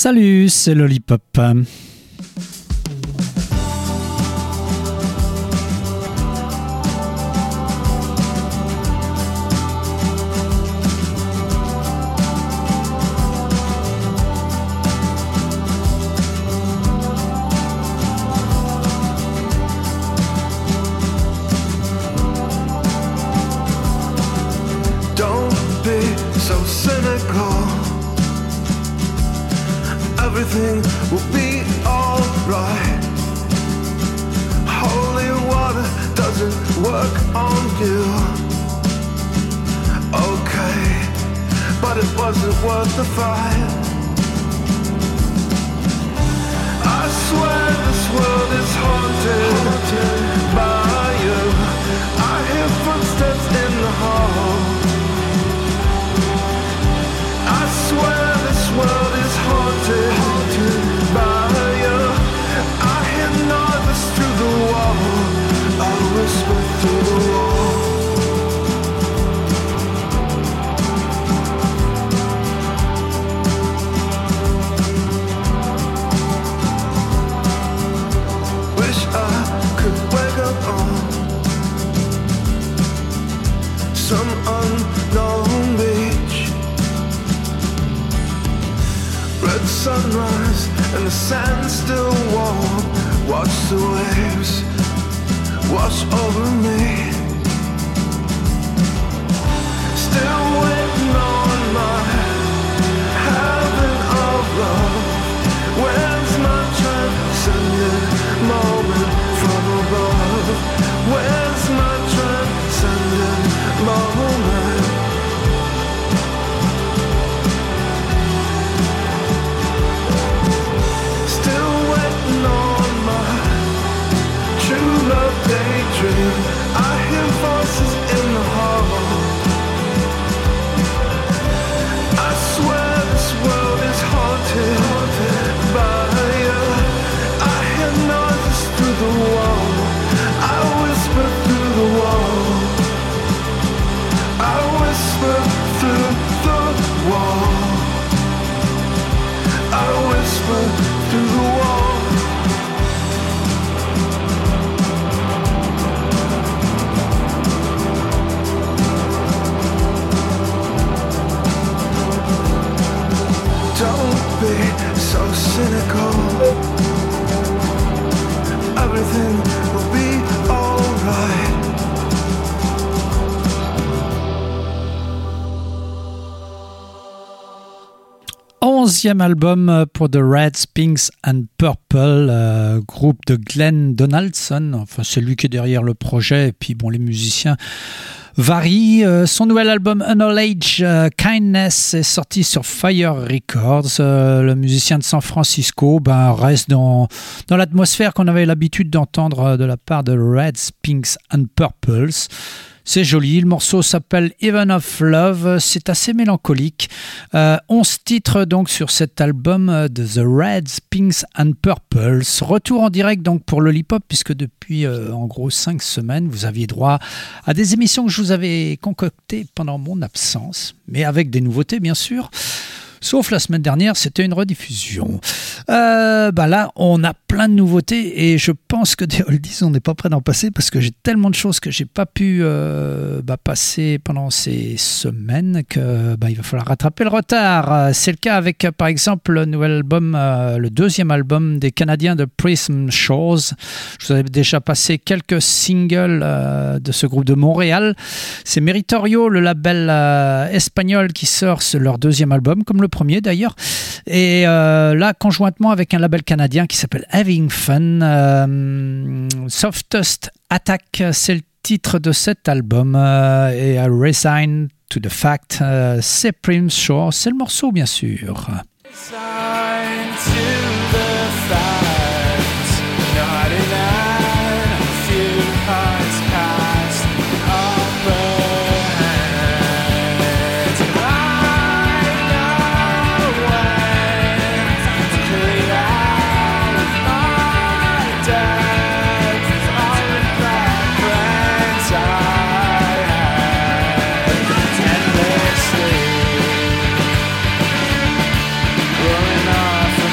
Salut, c'est Lollipop. Everything will be alright. Holy water doesn't work on you. Okay, but it wasn't worth the fight. I swear this world is haunted by you. I hear footsteps in the hall. I swear this world is haunted by you. I hear noises through the wall. I whisper through the wall. Wish I could wake up on some unknown beach. Red sunrise and the sand still warm. Watch the waves wash over me. Still waiting on my heaven of love. Where's my transcendent moment from above? Where's my transcendent moment? True love daydream. I hear voices in the hall. I swear this world is haunted by you. I hear noises through the wall. I whisper through the wall. I whisper through the wall. I whisper through the wall. Don't be so cynical. Everything will be alright. 11e album pour The Reds, Pinks and Purple, groupe de Glenn Donaldson. Enfin, c'est lui qui est derrière le projet. Et puis, bon, les musiciens varie. Son nouvel album Acknowledge Kindness est sorti sur Fire Records. Le musicien de San Francisco reste dans l'atmosphère qu'on avait l'habitude d'entendre de la part de Reds, Pinks and Purples. C'est joli, le morceau s'appelle Even of Love, c'est assez mélancolique. 11 titres donc sur cet album de The Reds, Pinks and Purples. Retour en direct donc pour Lollipop, puisque depuis en gros 5 semaines, vous aviez droit à des émissions que je vous avais concoctées pendant mon absence, mais avec des nouveautés bien sûr. Sauf la semaine dernière, c'était une rediffusion. Là, on a plein de nouveautés et je pense que des oldies, on n'est pas prêt d'en passer parce que j'ai tellement de choses que j'ai pas pu passer pendant ces semaines que il va falloir rattraper le retard. C'est le cas avec, par exemple, le nouvel album, le deuxième album des Canadiens de Prism Shores. Je vous avais déjà passé quelques singles de ce groupe de Montréal. C'est Meritorio, le label espagnol, qui sort leur deuxième album, comme le premier d'ailleurs, et là conjointement avec un label canadien qui s'appelle Having Fun. Softest Attack, c'est le titre de cet album, et I Resign to the Fact, c'est Prism Shore, c'est le morceau bien sûr. Resign to the fact, not in a few parts past upper. Enough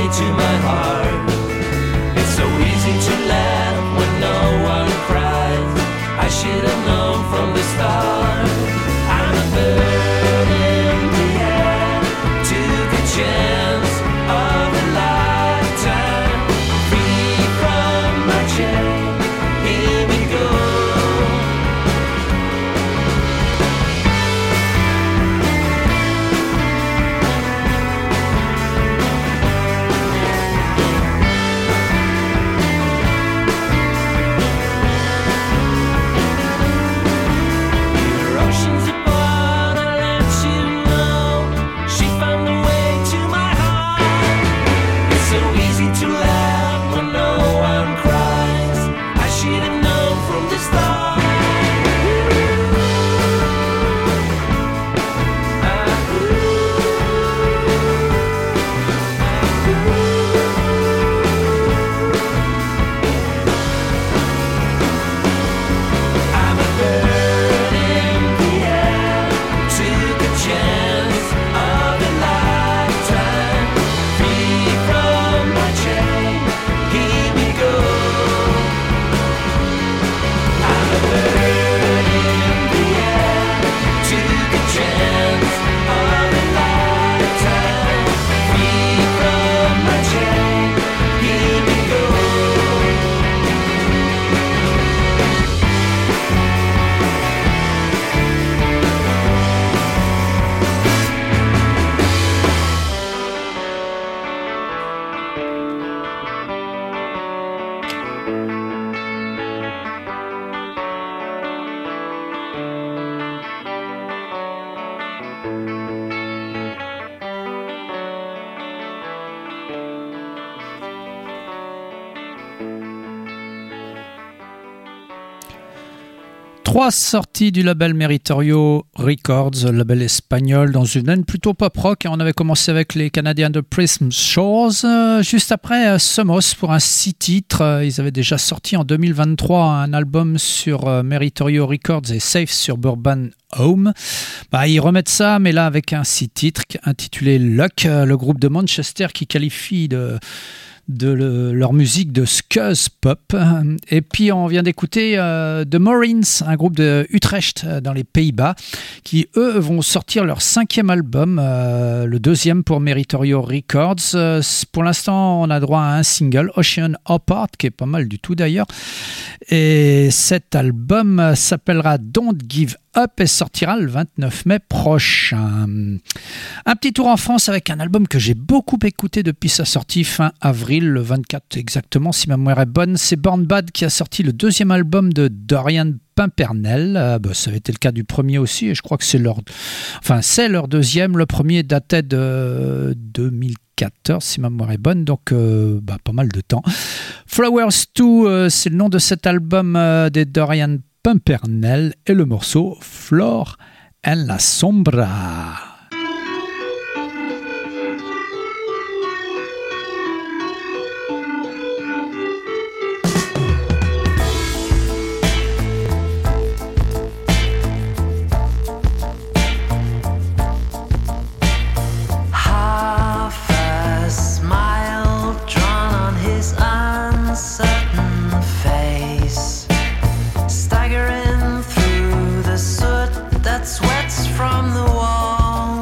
way to my heart. It's so easy to laugh when no one cries. I should have known from the start. I'm a bird in the air, took a chance of a lifetime. Free from my chain, here we go. Trois sorties du label Meritorio Records, label espagnol, dans une veine plutôt pop-rock. On avait commencé avec les Canadiens de Prism Shores. Juste après, Somos pour un 6 titres. Ils avaient déjà sorti en 2023 un album sur Meritorio Records et Safe sur Bourbon Home. Ils remettent ça, mais là avec un 6 titres intitulé Luck, le groupe de Manchester qui qualifie leur musique de Scuzz Pop. Et puis on vient d'écouter The Marines, un groupe de Utrecht dans les Pays-Bas, qui eux vont sortir leur 5e album, le 2e pour Meritorio Records. Pour l'instant on a droit à un single, Ocean Apart, qui est pas mal du tout d'ailleurs, et cet album s'appellera Don't Give Up et sortira le 29 mai prochain. Un petit tour en France avec un album que j'ai beaucoup écouté depuis sa sortie fin avril, le 24 exactement si ma mémoire est bonne. C'est Born Bad qui a sorti le 2e album de Dorian Pimpernel. Ça avait été le cas du premier aussi et je crois que c'est leur 2e. Le premier datait de 2014 si ma mémoire est bonne, donc pas mal de temps. Flowers 2, c'est le nom de cet album des Dorian Pimpernel et le morceau Flor en la Sombra. Sweats from the wall.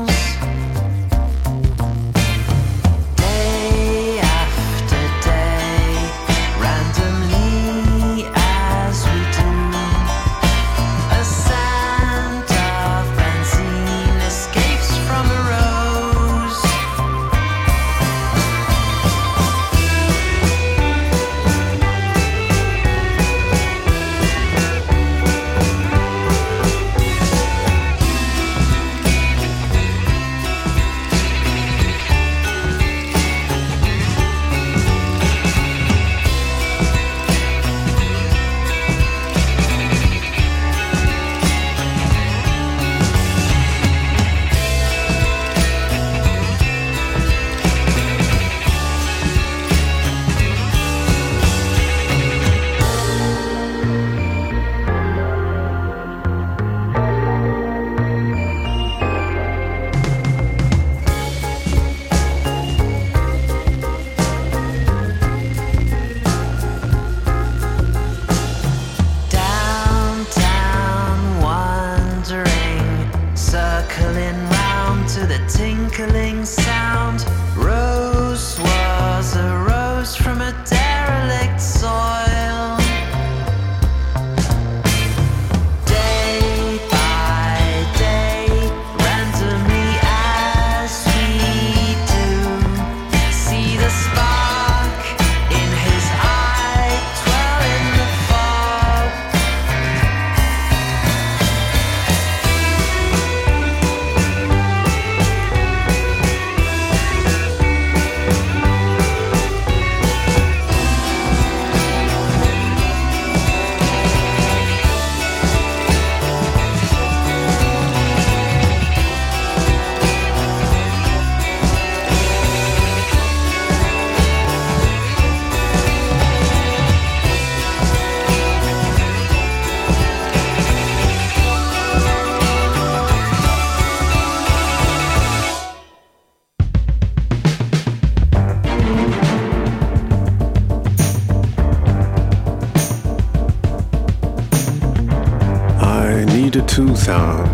need a tooth out.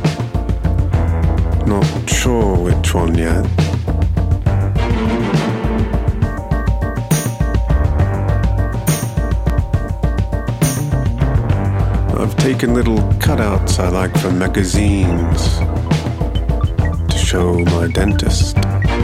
Not sure which one yet. I've taken little cutouts I like from magazines to show my dentist.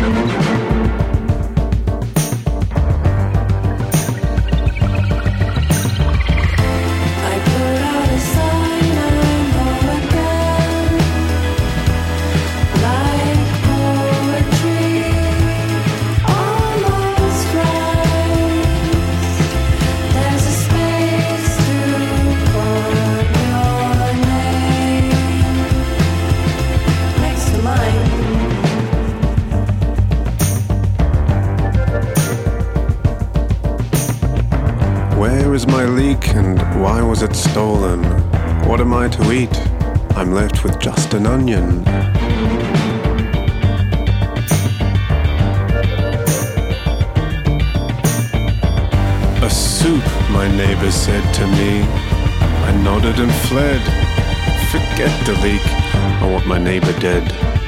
And why was it stolen? What am I to eat? I'm left with just an onion. A soup, my neighbor said to me. I nodded and fled. Forget the leak, I want my neighbor dead.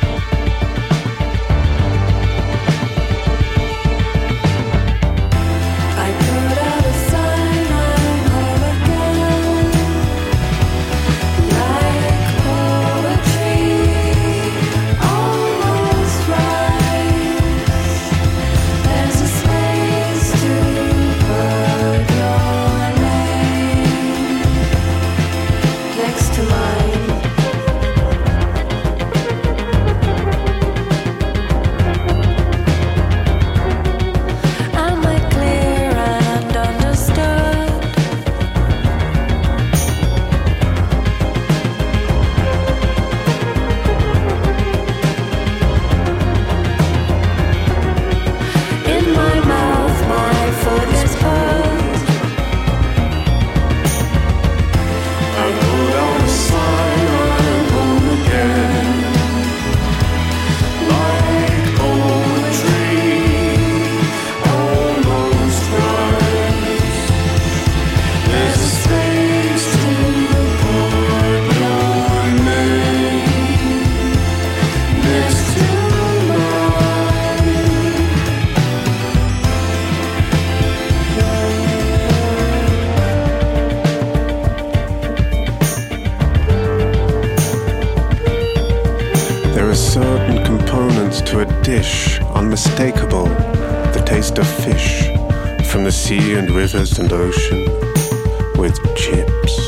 Unmistakable, the taste of fish from the sea and rivers and ocean with chips.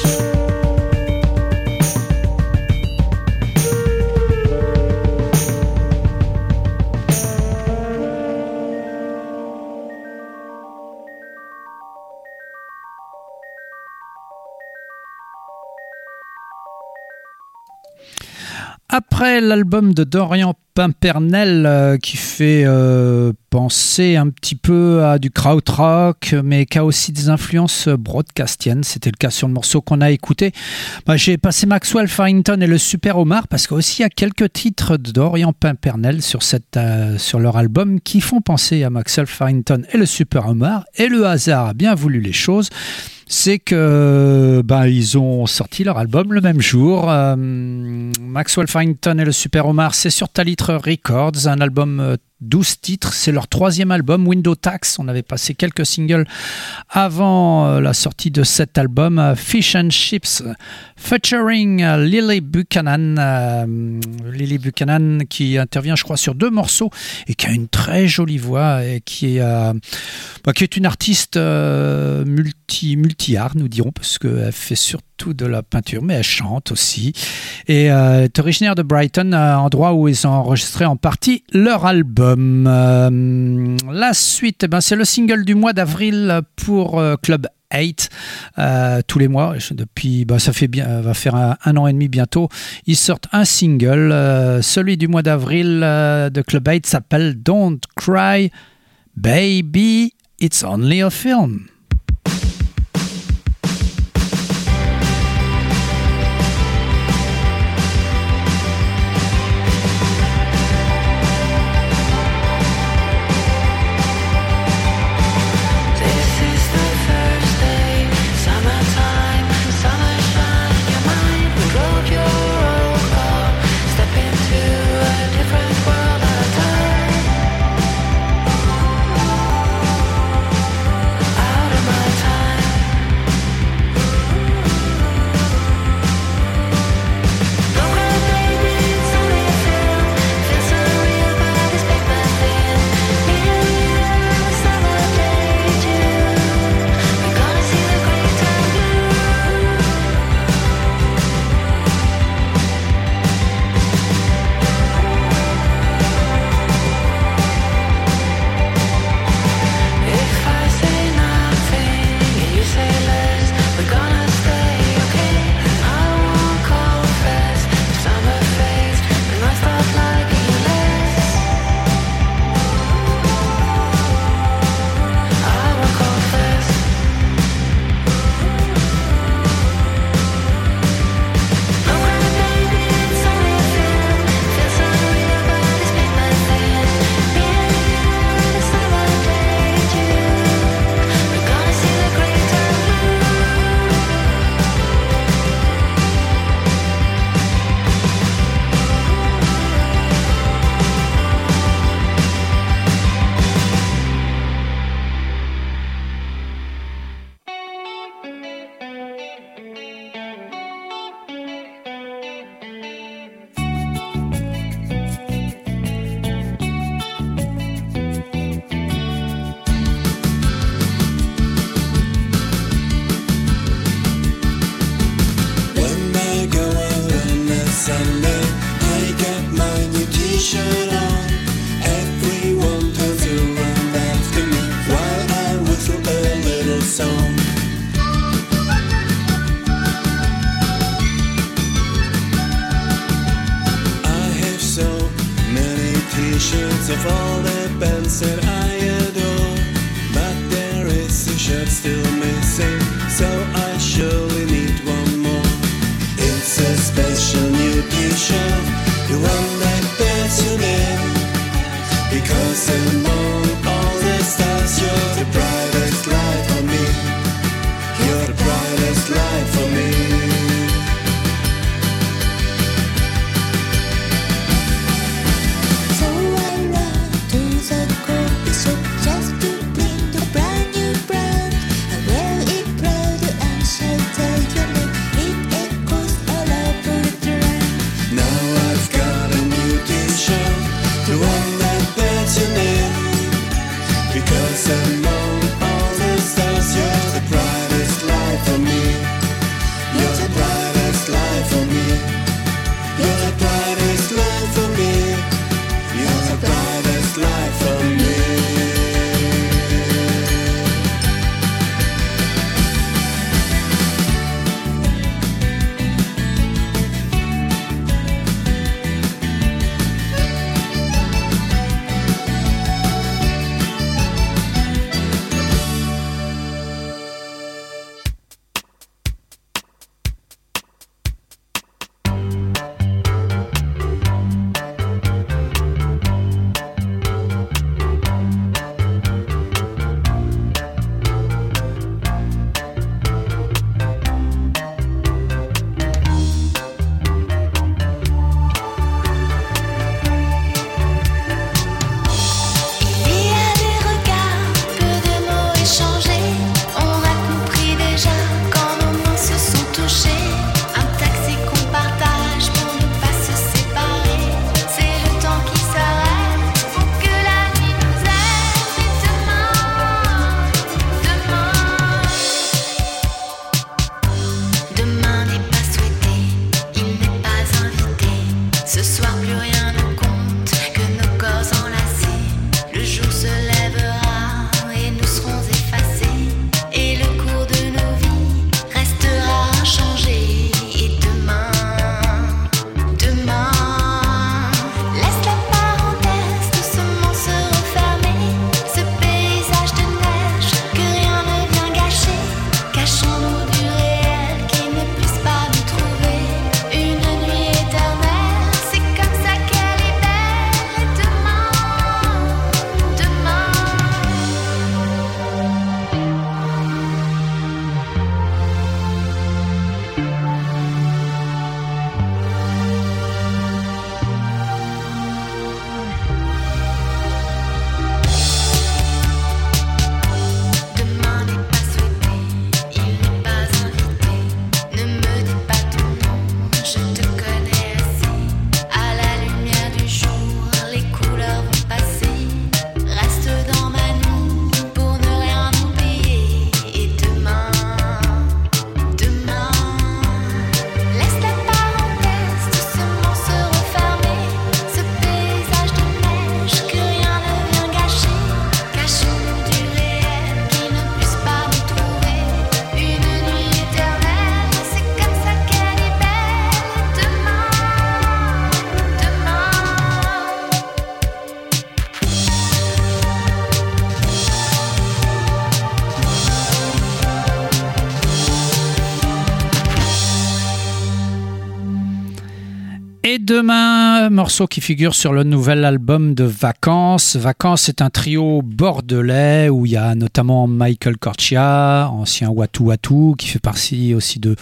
Après l'album de Dorian Pimpernel qui fait penser un petit peu à du krautrock mais qui a aussi des influences broadcastiennes, c'était le cas sur le morceau qu'on a écouté. J'ai passé Maxwell Farrington et le Super Homard parce qu'aussi il y a quelques titres de Dorian Pimpernel sur leur album qui font penser à Maxwell Farrington et le Super Homard, et le hasard a bien voulu les choses. C'est que ils ont sorti leur album le même jour. Maxwell Farrington et le Super Homard, c'est sur Talitre Records, un album 12 titres, c'est leur 3e album, Window Tax. On avait passé quelques singles avant la sortie de cet album, Fish and Chips, featuring Lily Buchanan. Lily Buchanan qui intervient, je crois, sur 2 morceaux et qui a une très jolie voix et qui est une artiste multi-art, nous dirons, parce qu'elle fait surtout de la peinture, mais elle chante aussi. Et elle est originaire de Brighton, endroit où ils ont enregistré en partie leur album. La suite, c'est le single du mois d'avril pour Club 8, tous les mois depuis ça fait va faire un an et demi bientôt. Ils sortent un single, celui du mois d'avril de Club 8 s'appelle Don't Cry Baby, It's Only a Film. of all the bands that I adore, but there is a shirt still missing, so I surely need one more. It's a special new t-shirt, the one that bears your name, because among all the stars you're the brightest light for me. You're the brightest light for me. So I run to the coffee shop just to bring the brand new brand. I wear it proud and shout out your name. It echoes all over the land. Now I've got a new t-shirt, the one that bears your name, because among all the stars you're the brightest light for me. You're the brightest light for me. You're the brightest light for me. You're the brightest light for me. Et demain, morceau qui figure sur le nouvel album de Vacances. Vacances est un trio bordelais où il y a notamment Michael Corchia, ancien Watu Watu, qui fait partie aussi de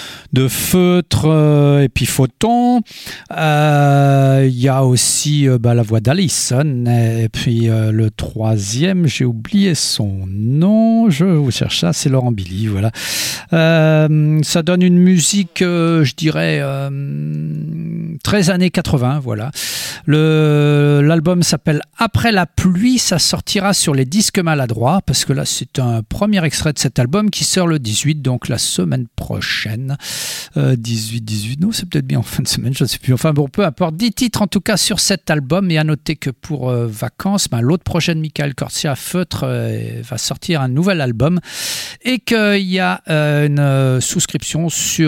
Feutre et puis Photon. Il y a aussi la voix d'Alison. Et puis le troisième, j'ai oublié son nom, je vous cherche ça, c'est Laurent Billy. Voilà. Ça donne une musique, je dirais, très années 80. Voilà. L'album s'appelle Après la pluie. Ça sortira sur les disques maladroits, parce que là, c'est un premier extrait de cet album qui sort le 18, donc la semaine prochaine. 18, non, c'est peut-être bien en fin de semaine, je ne sais plus. Enfin bon, peu importe. 10 titres en tout cas sur cet album. Et à noter que pour Vacances, l'autre projet de Michael Corchia, Feutre, va sortir un nouvel album et qu'il y a une souscription sur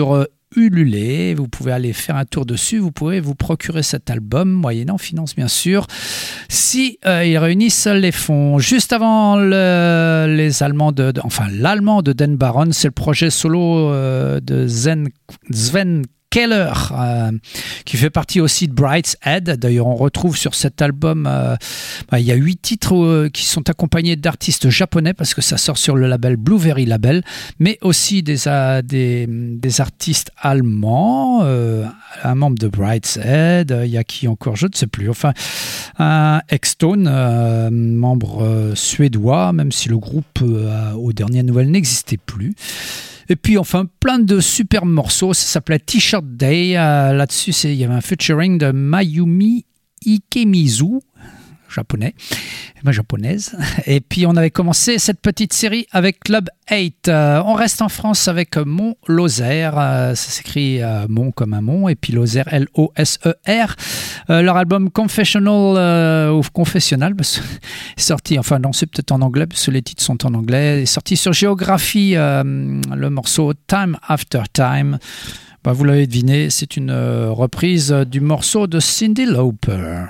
Ulule. Vous pouvez aller faire un tour dessus. Vous pouvez vous procurer cet album, moyennant finance bien sûr, si ils réunissent les fonds. Juste avant les Allemands l'allemand de Dan Baron, c'est le projet solo de Sven Keller, qui fait partie aussi de Brideshead. D'ailleurs, on retrouve sur cet album, il y a 8 titres qui sont accompagnés d'artistes japonais, parce que ça sort sur le label Blueberry Label, mais aussi des artistes allemands, un membre de Brideshead, il y a qui encore, je ne sais plus, enfin, un Extone, membre suédois, même si le groupe, aux dernières nouvelles, n'existait plus. Et puis enfin plein de super morceaux, ça s'appelait T-Shirt Day, là-dessus il y avait un featuring de Mayumi Ikemizu, japonaise. Et puis on avait commencé cette petite série avec Club 8. On reste en France avec Mont Lozère, ça s'écrit Mont comme un mont, et puis Lozère L-O-S-E-R. Leur album Confessional ou Confessionnal est sorti, enfin non, c'est peut-être en anglais parce que les titres sont en anglais, est sorti sur Géographie, le morceau Time After Time. Vous l'avez deviné, c'est une reprise du morceau de Cyndi Lauper.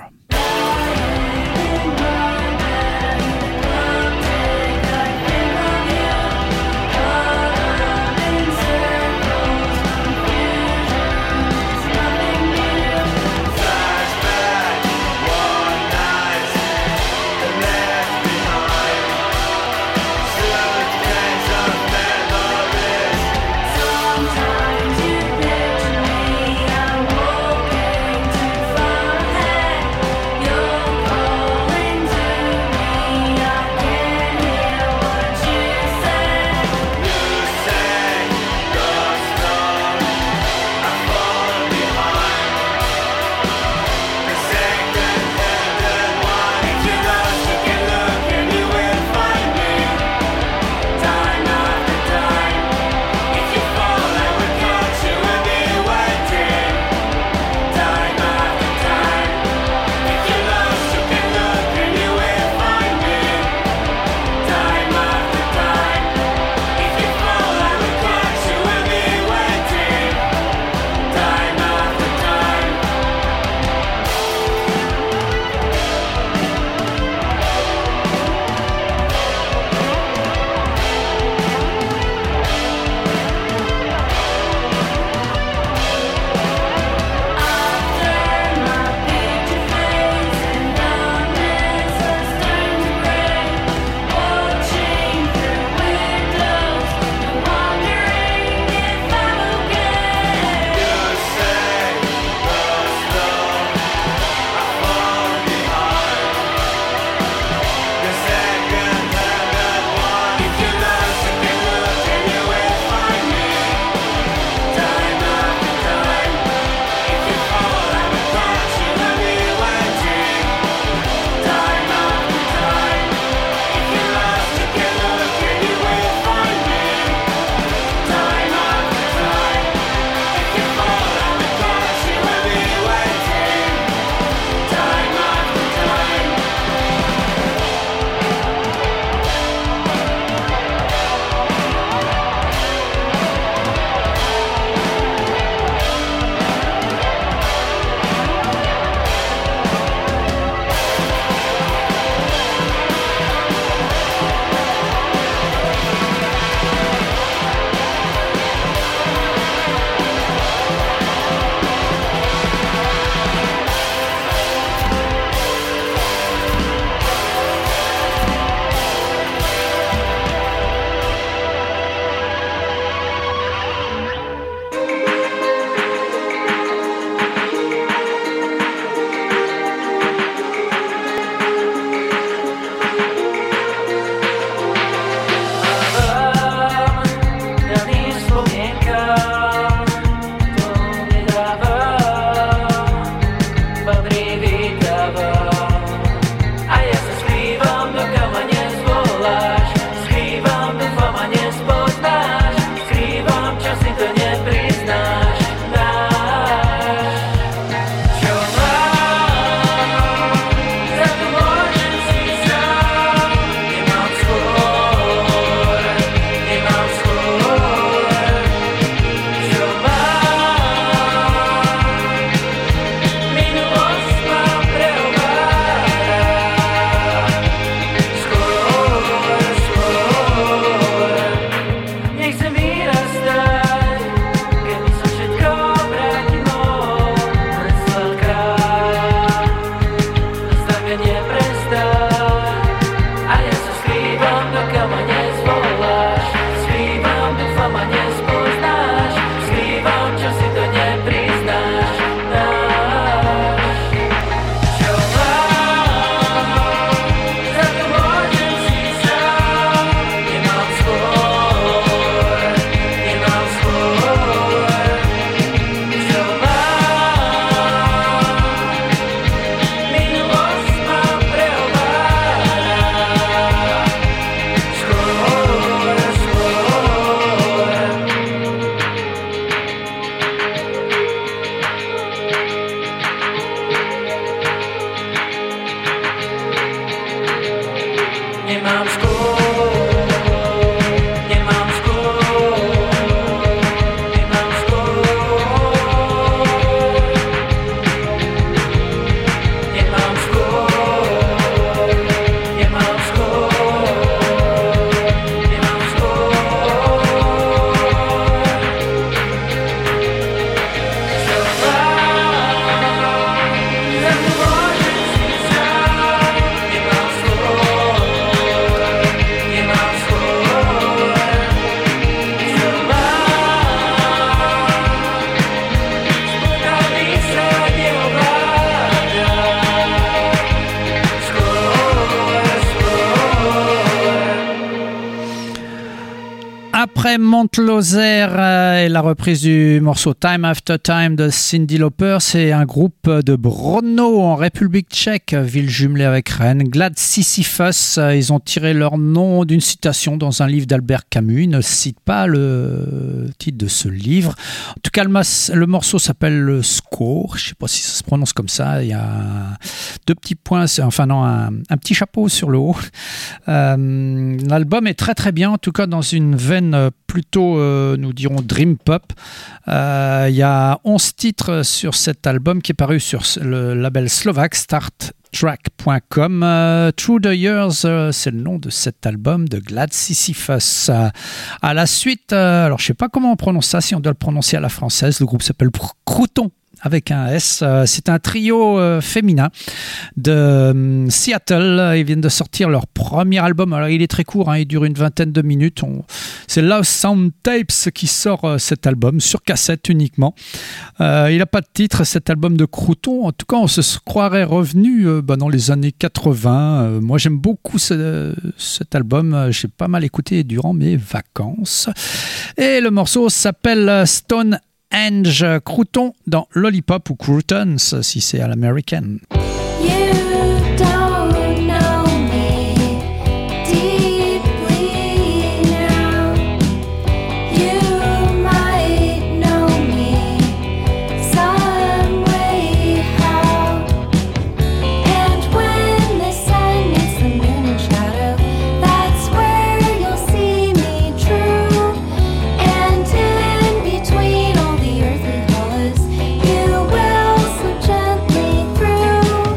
Sometimes you picture me, I'm walking too far ahead. Après Monte-Lozère et la reprise du morceau Time After Time de Cyndi Lauper, c'est un groupe de Brno en République tchèque, ville jumelée avec Rennes. Glad Sisyphus, ils ont tiré leur nom d'une citation dans un livre d'Albert Camus. Ils ne citent pas le titre de ce livre. En tout cas, le morceau s'appelle le Score. Je ne sais pas si ça se prononce comme ça. Il y a deux petits points, un petit chapeau sur le haut. L'album est très très bien, en tout cas dans une veine plutôt, nous dirons, dream pop. Il y a 11 titres sur cet album qui est paru sur le label slovaque StarTrack.com. Through the Years, c'est le nom de cet album de Glad Sisyphus. À la suite, alors je ne sais pas comment on prononce ça, si on doit le prononcer à la française, le groupe s'appelle Crouton avec un S. C'est un trio féminin de Seattle. Ils viennent de sortir leur premier album. Alors, il est très court, il dure une vingtaine de minutes. C'est Love Sound Tapes qui sort cet album, sur cassette uniquement. Il n'a pas de titre, cet album de Crouton. En tout cas, on se croirait revenu dans les années 80. Moi, j'aime beaucoup cet album. J'ai pas mal écouté durant mes vacances. Et le morceau s'appelle Stone Henge. Crouton dans Lollipop ou Croutons si c'est à l'américaine. Gently through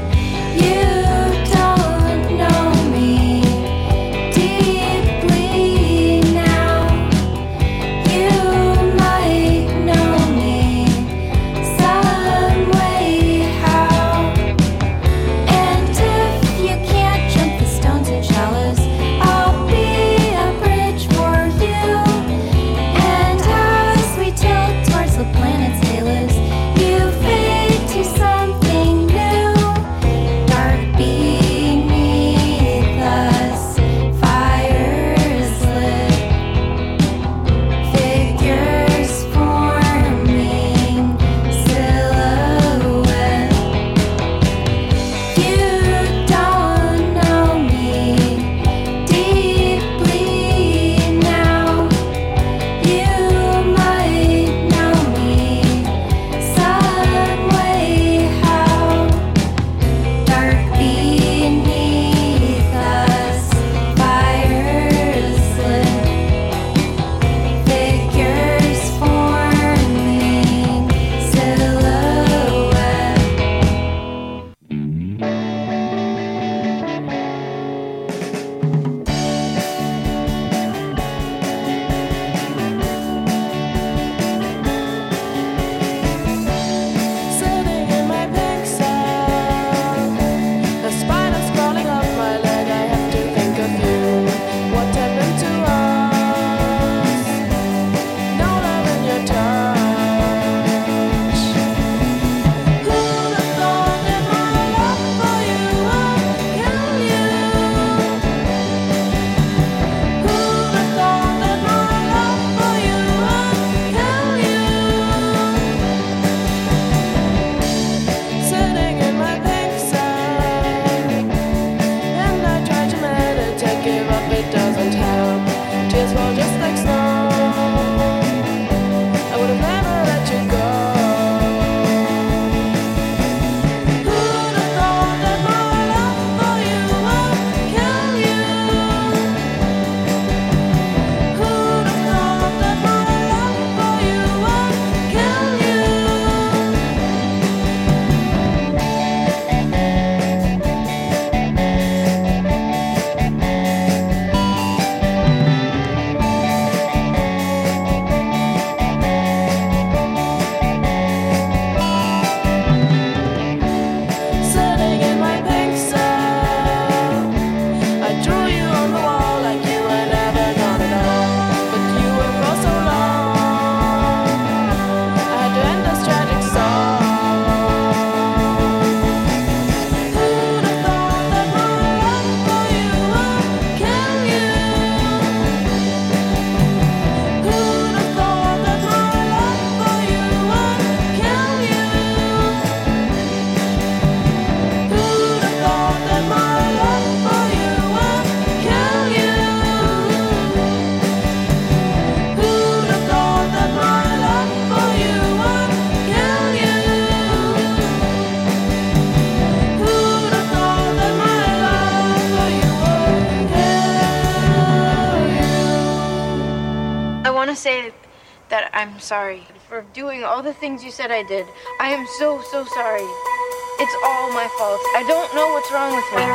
to say that I'm sorry for doing all the things you said I did. I am so, so sorry. It's all my fault. I don't know what's wrong with me.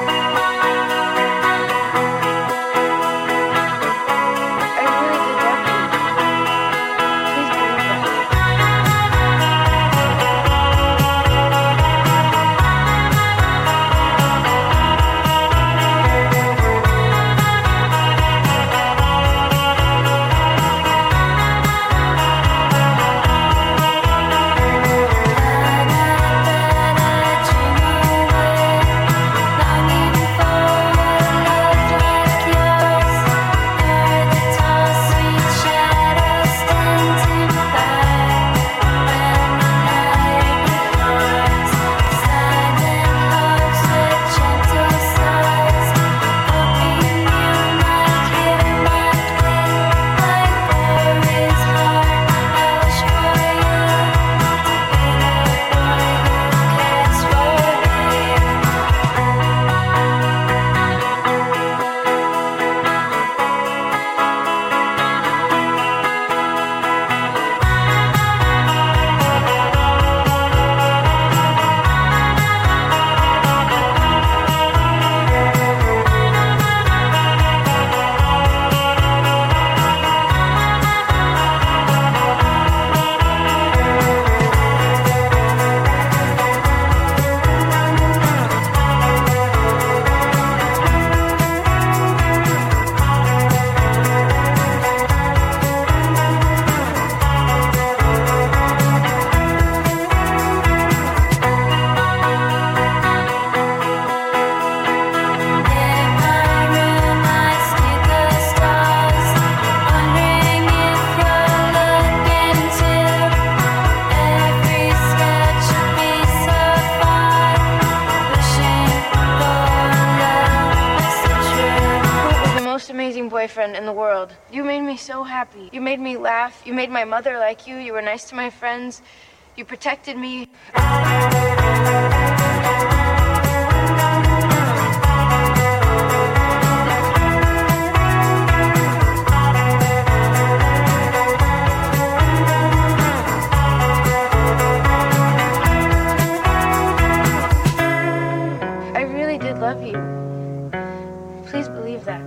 I really did love you. Please believe that. Boyfriend in the world. You made me so happy. You made me laugh. You made my mother like you. You were nice to my friends. You protected me. I really did love you. Please believe that.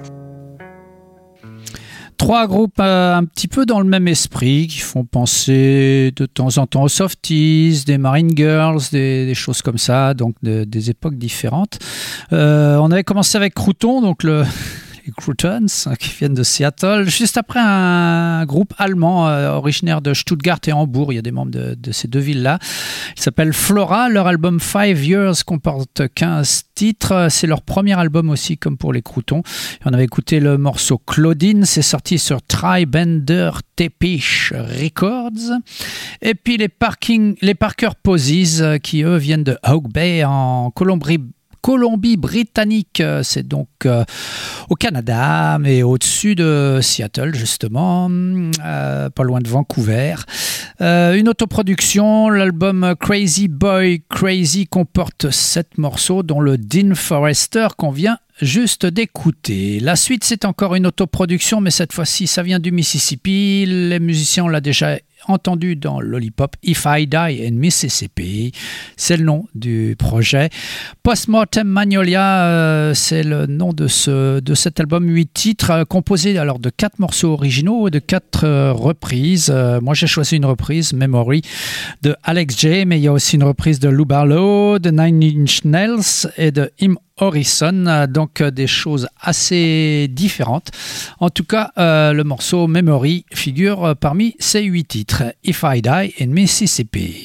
Trois groupes un petit peu dans le même esprit, qui font penser de temps en temps aux Softies, des Marine Girls, des choses comme ça, donc des époques différentes. On avait commencé avec Crouton, donc les Croutons, qui viennent de Seattle, juste après un groupe allemand originaire de Stuttgart et Hambourg. Il y a des membres de ces deux villes-là. Il s'appelle Flora. Leur album 5 Years comporte 15 titres. C'est leur premier album aussi, comme pour les Croutons. Et on avait écouté le morceau Claudine. C'est sorti sur Tribender Tepish Records. Et puis les Parker Posies, qui eux viennent de Hawke Bay en Colombie-Britannique, c'est donc au Canada, mais au-dessus de Seattle, justement, pas loin de Vancouver. Une autoproduction, l'album Crazy Boy Crazy comporte 7 morceaux, dont le Dean Forester qu'on vient juste d'écouter. La suite, c'est encore une autoproduction, mais cette fois-ci, ça vient du Mississippi. Les musiciens, on l'a déjà entendu dans Lollipop, If I Die in Mississippi, c'est le nom du projet. Postmortem Magnolia, c'est le nom de cet album, 8 titres, composé alors de 4 morceaux originaux et de 4 reprises. Moi j'ai choisi une reprise, Memory, de Alex J, mais il y a aussi une reprise de Lou Barlow, de Nine Inch Nails et de Im Harrison, donc des choses assez différentes. En tout cas, le morceau Memory figure parmi ces 8 titres. If I Die in Mississippi.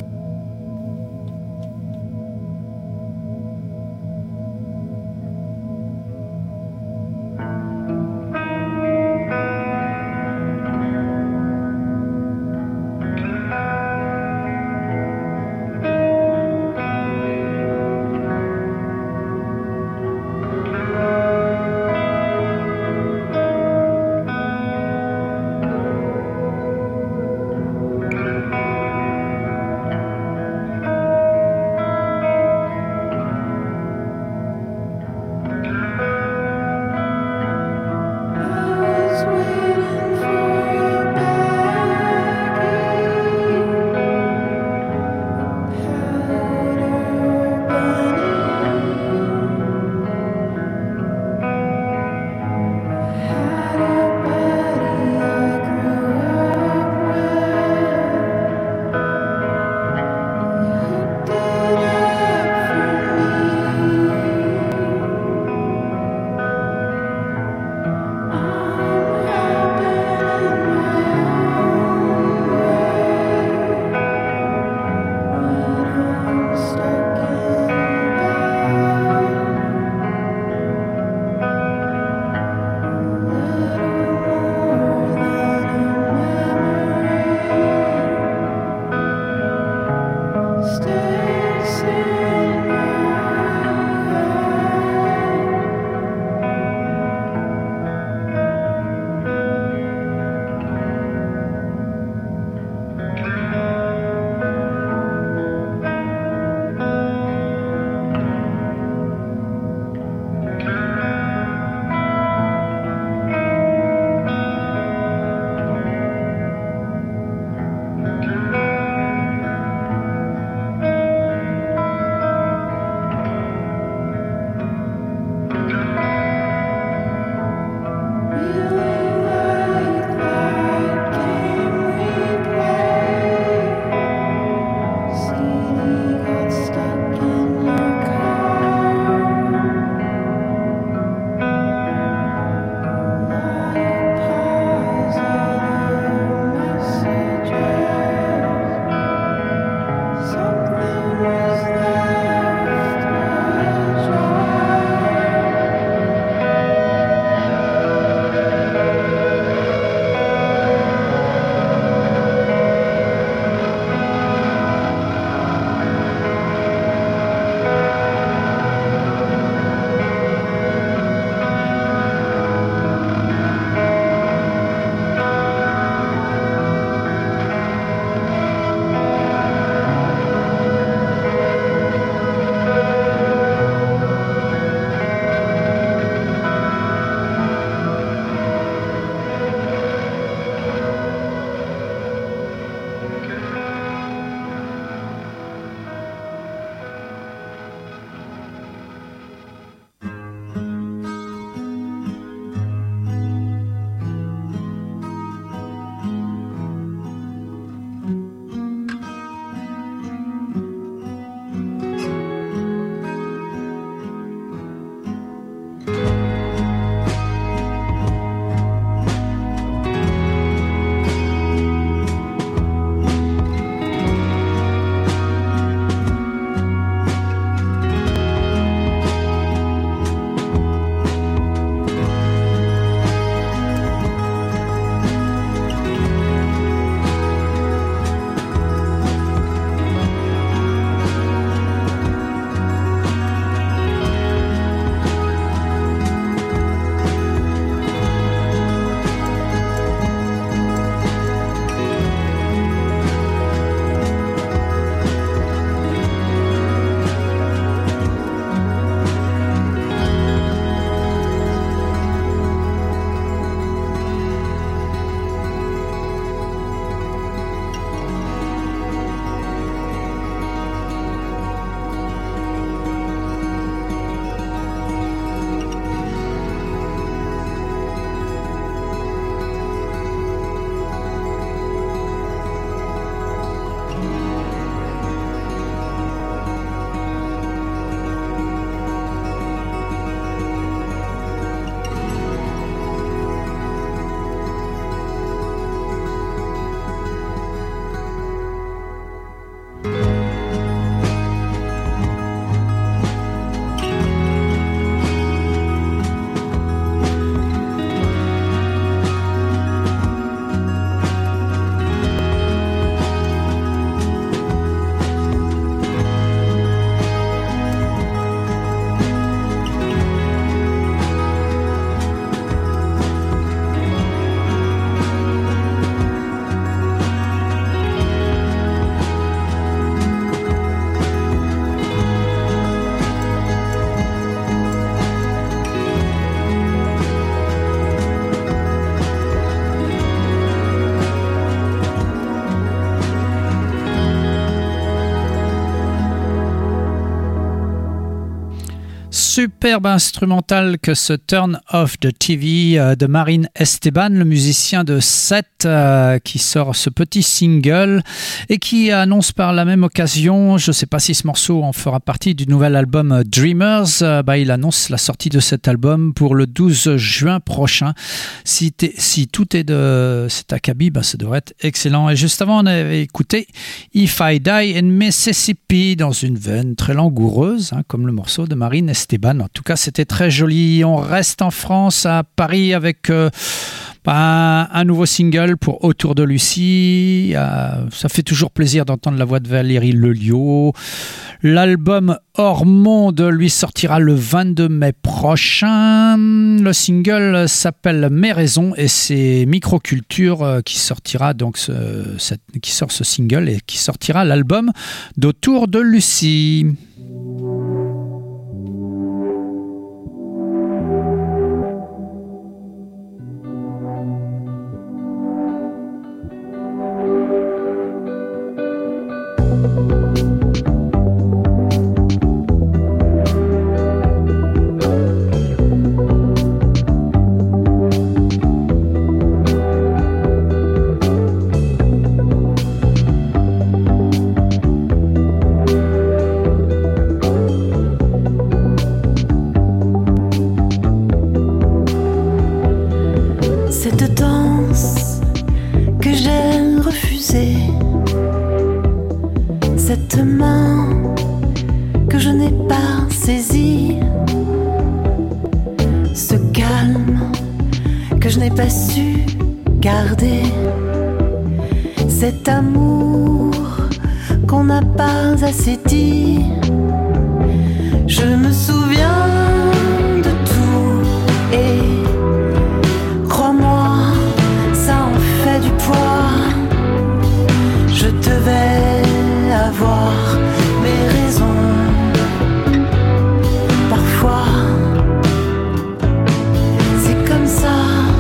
superbe instrumental que ce Turn Off the TV de Marine Esteban, le musicien de Seth, qui sort ce petit single et qui annonce par la même occasion, je ne sais pas si ce morceau en fera partie du nouvel album Dreamers, il annonce la sortie de cet album pour le 12 juin prochain. Si tout est de cet acabit, ça devrait être excellent. Et juste avant, on avait écouté If I Die in Mississippi dans une veine très langoureuse, comme le morceau de Marine Esteban. En tout cas, c'était très joli. On reste en France, à Paris, avec un nouveau single pour Autour de Lucie. Ça fait toujours plaisir d'entendre la voix de Valérie Lelio. L'album Hors Monde lui sortira le 22 mai prochain. Le single s'appelle Mes Raisons et c'est Microculture qui sortira donc qui sort ce single et qui sortira l'album d'Autour de Lucie. Cette main que je n'ai pas saisie, ce calme que je n'ai pas su garder, cet amour qu'on n'a pas assez dit. Je me souviens de tout et crois-moi, ça en fait du poids. Je devais avoir mes raisons. Parfois, c'est comme ça.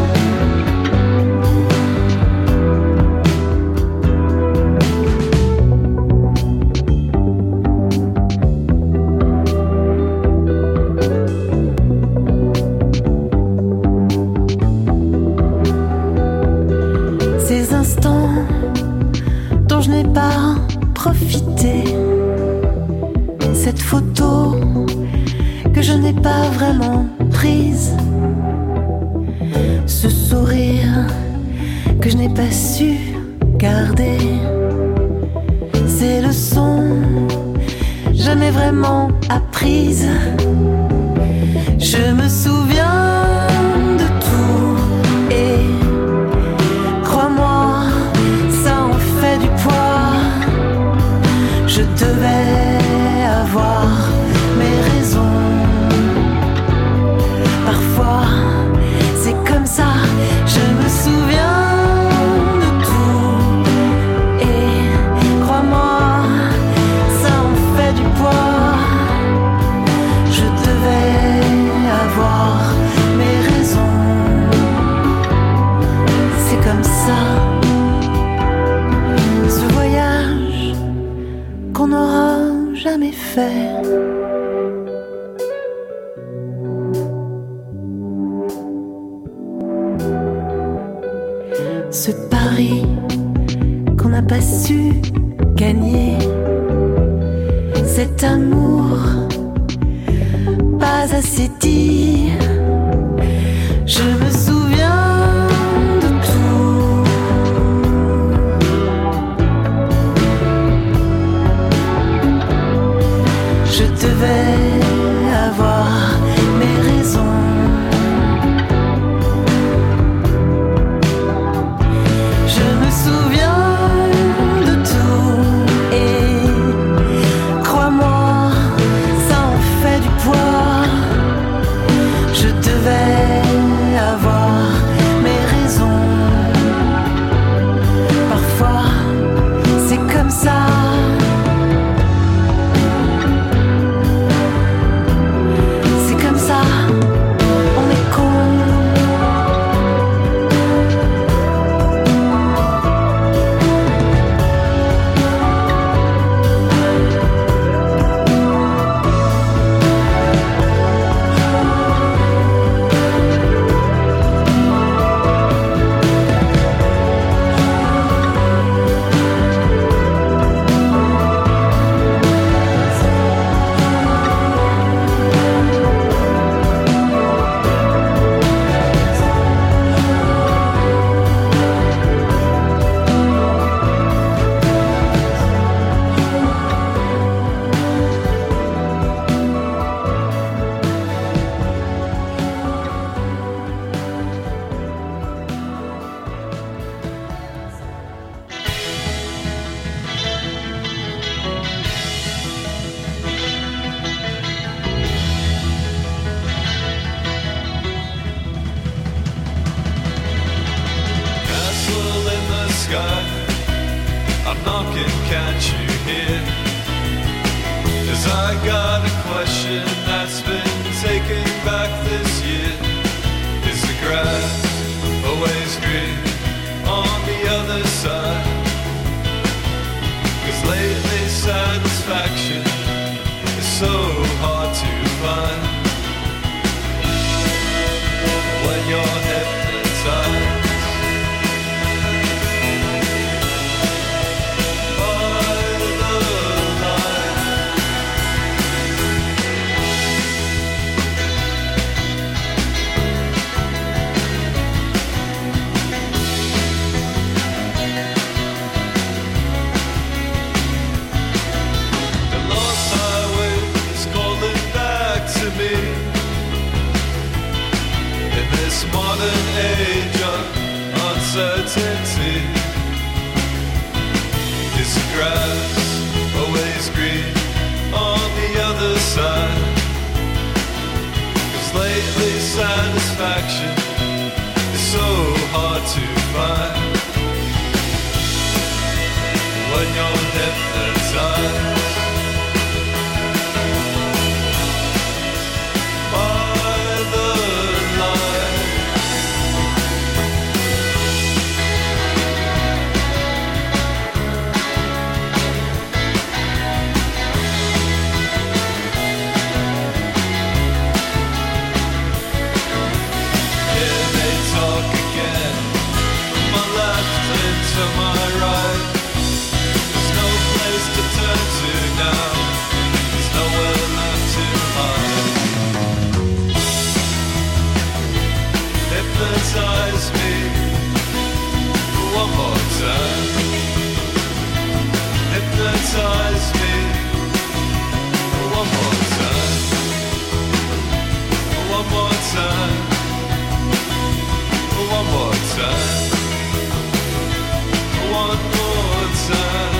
Ces instants dont je n'ai pas profiter, cette photo que je n'ai pas vraiment prise, ce sourire que je n'ai pas su garder, ces leçons jamais vraiment apprises. Je me souviens de tout et crois-moi, ça en fait du poids. Je devais avoir mes raisons. Parfois, c'est comme ça. Je me souviens de tout. Et crois-moi, ça en fait du poids. Je devais avoir mes raisons. C'est comme ça. Ce voyage qu'on n'aura jamais fait. Ce pari qu'on n'a pas su gagner, cet amour pas assez dit. Je me souviens de tout. Je devais avoir mes raisons. Je me souviens de tout et crois-moi, ça en fait du poids. Je devais avoir I'm knocking, can't you hear? 'Cause I got a question that's been taken back this year. Is the grass always green on the other side? 'Cause lately satisfaction is so hard to find. When you're hypnotized modern age of uncertainty. Is the grass always green on the other side? 'Cause lately satisfaction is so hard to find. When you're hypnotized to my right. There's no place to turn to now. There's nowhere left to hide. Hypnotize me one more time. Hypnotize me one more time. One more time. One more time. One more time.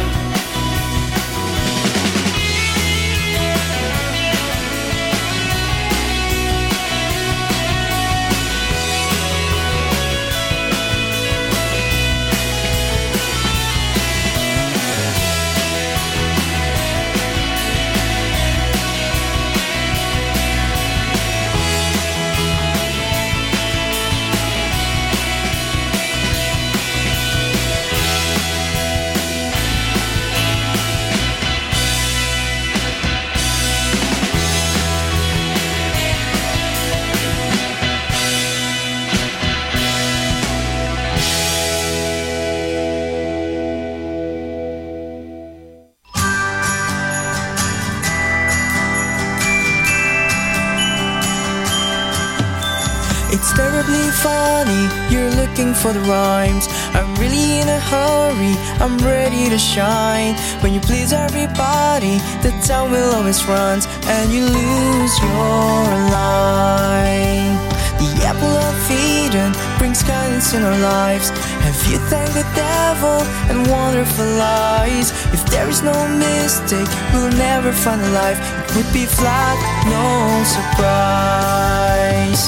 It's terribly funny, you're looking for the rhymes. I'm really in a hurry, I'm ready to shine. When you please everybody, the town will always run, and you lose your line. The apple of Eden brings kindness in our lives. Have you thanked the devil and wonderful lies? If there is no mistake, we'll never find a life. It would be flat, no surprise.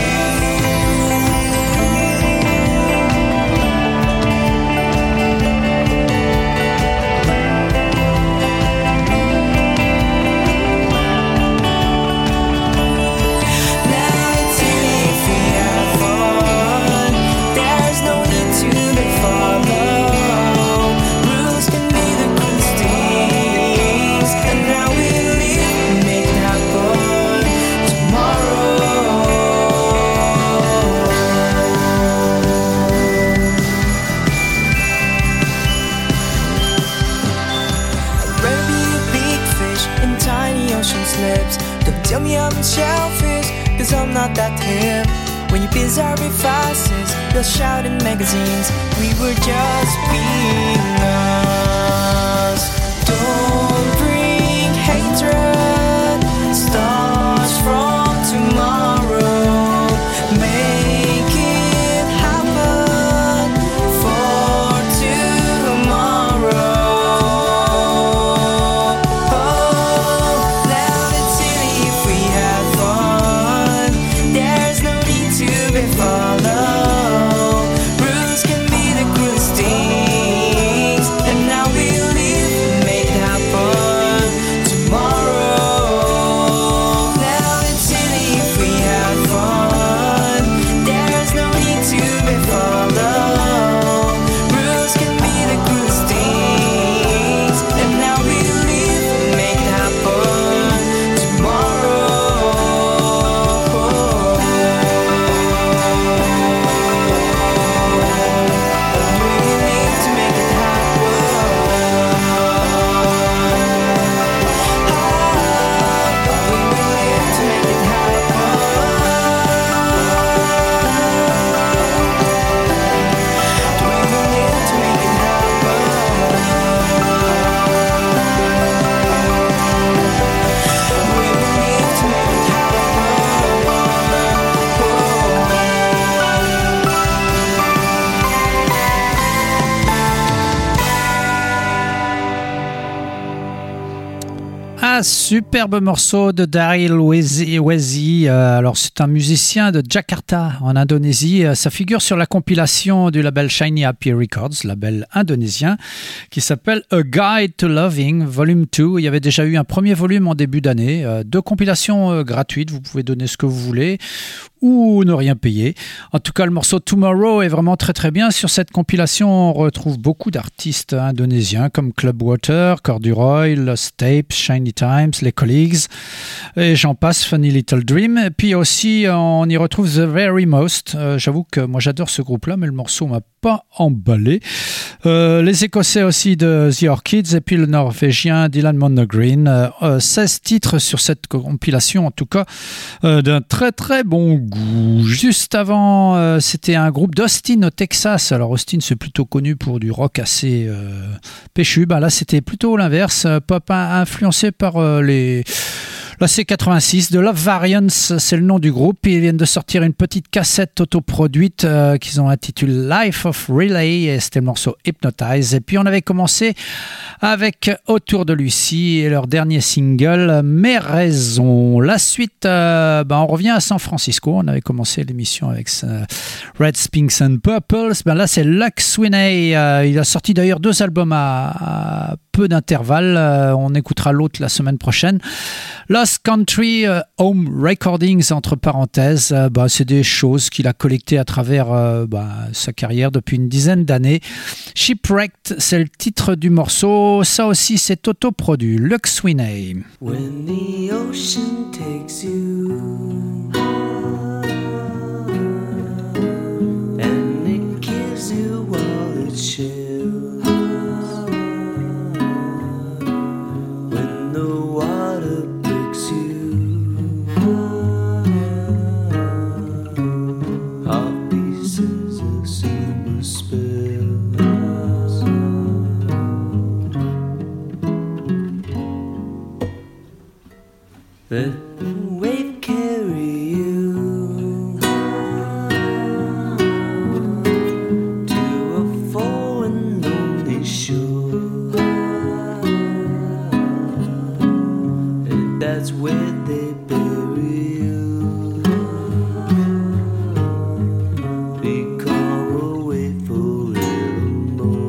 Tell me I'm selfish, cause I'm not that hip. When you biz our faces, you'll shout in magazines. We were just being us. Don't bring hatred, stars from tomorrow. Make it happen for tomorrow. Follow. Rules can be the coolest things, and now we Superbe morceau de Daryl Wezi. Alors, c'est un musicien de Jakarta, en Indonésie. Ça figure sur la compilation du label Shiny Happy Records, label indonésien, qui s'appelle A Guide to Loving, Volume 2. Il y avait déjà eu un premier volume en début d'année. 2 compilations gratuites, vous pouvez donner ce que vous voulez ou ne rien payer. En tout cas, le morceau Tomorrow est vraiment très très bien. Sur cette compilation, on retrouve beaucoup d'artistes indonésiens comme Club Water, Corduroy, Lost Tapes, Shiny Times, Les Colleagues, et j'en passe, Funny Little Dream. Et puis aussi, on y retrouve The Very Most. J'avoue que moi j'adore ce groupe-là, mais le morceau m'a pas emballé. Les Écossais aussi de The Orchids, et puis le Norvégien Dylan Monogreen. 16 titres sur cette compilation, en tout cas, d'un très très bon goût. Juste avant, c'était un groupe d'Austin au Texas. Alors Austin, c'est plutôt connu pour du rock assez péchu. Là, c'était plutôt l'inverse, pop influencé par la C86 de Love Variants, c'est le nom du groupe. Ils viennent de sortir une petite cassette autoproduite qu'ils ont intitulée Life of Relay, et c'était le morceau Hypnotize. Et puis on avait commencé avec Autour de Lucie et leur dernier single Mes Raisons. La suite, on revient à San Francisco. On avait commencé l'émission avec Reds, Pinks and Purples. Là c'est Lux Swinney. Il a sorti d'ailleurs 2 albums à peu d'intervalle. On écoutera l'autre la semaine prochaine. Lost Country Home Recordings, entre parenthèses, c'est des choses qu'il a collectées à travers sa carrière depuis une dizaine d'années. Shipwrecked, c'est le titre du morceau. Ça aussi, c'est autoproduit. Lux Swinney. When the ocean takes you and it gives you all it shares, when the water breaks you off pieces of silver spells, let the wave carry you to a foreign lonely shore, and that's where they bury you. Be gone away forevermore.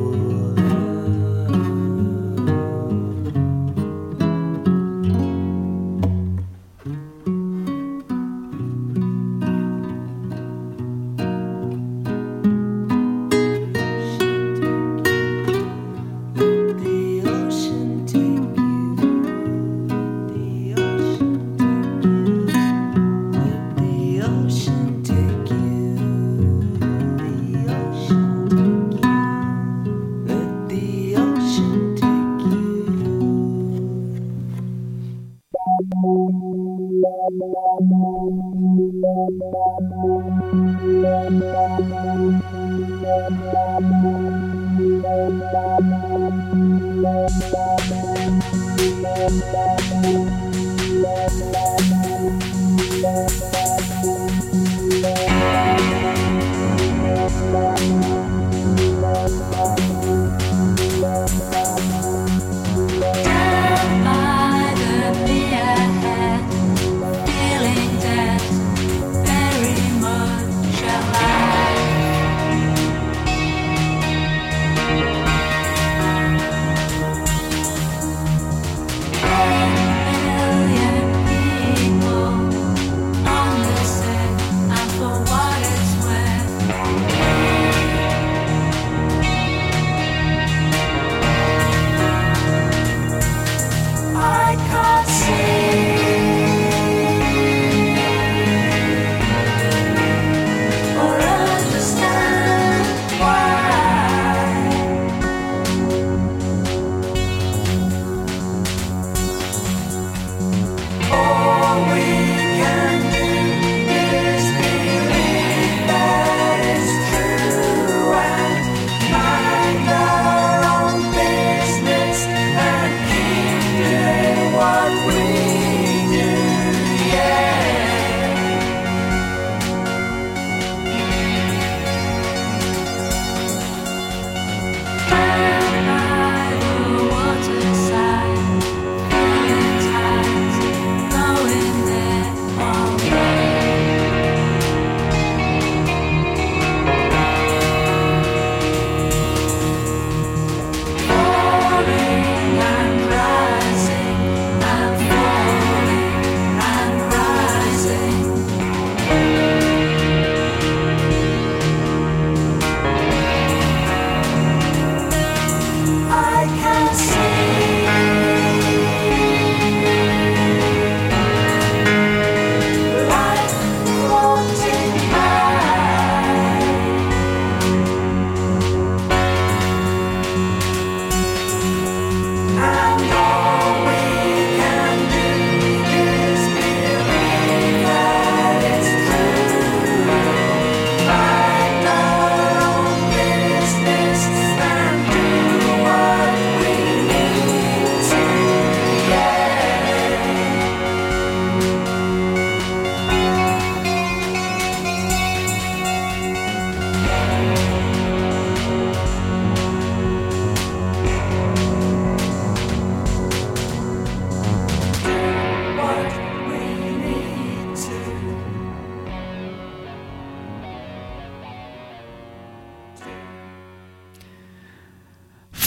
The ocean take you, the ocean take you, let the ocean take you. Down by the pier, feeling that very much alive. People on the set, and for what it's worth,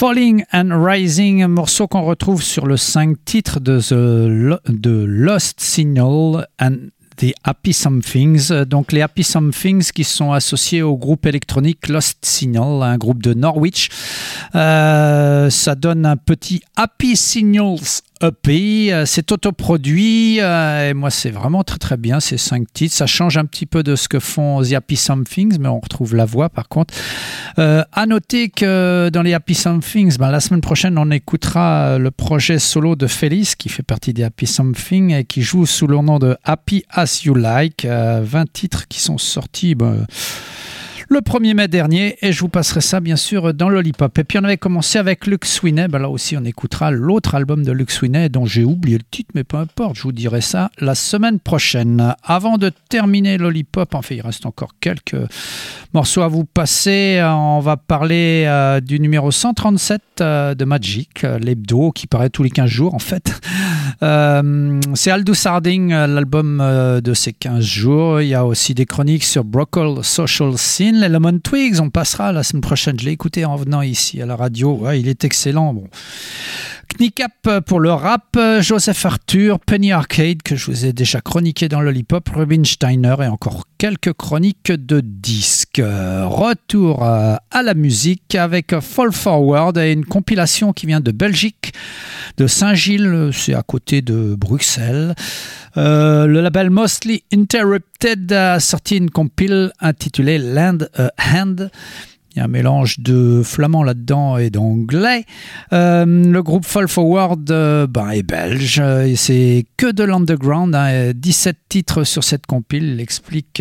Falling and Rising, un morceau qu'on retrouve sur le 5 titres de Lost Signal and The Happy Somethings. Donc les Happy Somethings qui sont associés au groupe électronique Lost Signal, un groupe de Norwich. Ça donne un petit Happy Signals EP, c'est autoproduit et moi c'est vraiment très très bien ces 5 titres, ça change un petit peu de ce que font The Happy Somethings mais on retrouve la voix par contre. À noter que dans les Happy Somethings, la semaine prochaine on écoutera le projet solo de Félix qui fait partie des Happy Somethings et qui joue sous le nom de Happy As You Like, 20 titres qui sont sortis le 1er mai dernier et je vous passerai ça bien sûr dans Lollipop. Et puis on avait commencé avec Luke Sweeney, là aussi on écoutera l'autre album de Luke Sweeney dont j'ai oublié le titre mais peu importe, je vous dirai ça la semaine prochaine. Avant de terminer Lollipop, il reste encore quelques morceaux à vous passer, on va parler du numéro 137 de Magic, l'hebdo qui paraît tous les 15 jours en fait. C'est Aldous Harding, l'album de ces 15 jours. Il y a aussi des chroniques sur Brockle Social Scene, les Lemon Twigs, on passera la semaine prochaine. Je l'ai écouté en venant ici à la radio. Ouais, il est excellent. Bon. Kneecap pour le rap, Joseph Arthur, Penny Arcade que je vous ai déjà chroniqué dans Lollipop, Rubin Steiner et encore quelques chroniques de disques. Retour à la musique avec Fall Forward et une compilation qui vient de Belgique, de Saint-Gilles, c'est à côté de Bruxelles. Le label Mostly Interrupted a sorti une compile intitulée Land a Hand. Il y a un mélange de flamand là-dedans et d'anglais. Le groupe Fall Forward est belge. Et c'est que de l'underground. 17 titres sur cette compile. Il explique